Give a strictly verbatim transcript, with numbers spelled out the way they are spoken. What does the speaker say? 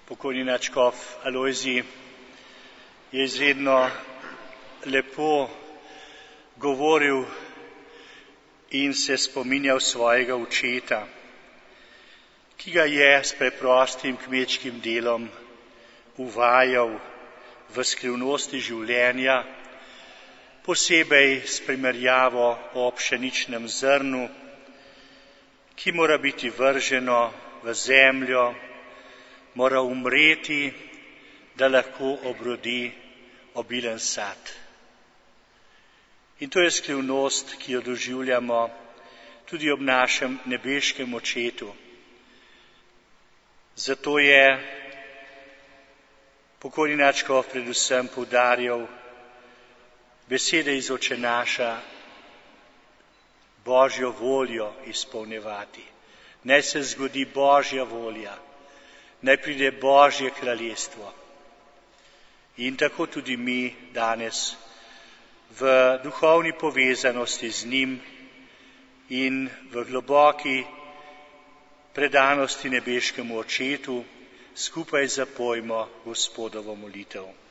pokojni nadškof Alojzij je izredno lepo govoril in se spominjal svojega očeta, ki ga je s preprostim kmečkim delom uvajal v skrivnosti življenja, posebej s primerjavo o pšeničnem zrnu, ki mora biti vrženo v zemljo, mora umreti, da lahko obrodi obilen sad. In to je skrivnost, ki jo doživljamo tudi ob našem nebeškem očetu. Zato je pokojni nadškof predvsem poudarjal besede iz Očenaša, Božjo voljo izpolnjevati. Naj se zgodi Božja volja, naj pride Božje kraljestvo. In tako tudi mi danes v duhovni povezanosti z njim in v globoki predanosti nebeškemu očetu skupaj zapojmo Gospodovo molitev.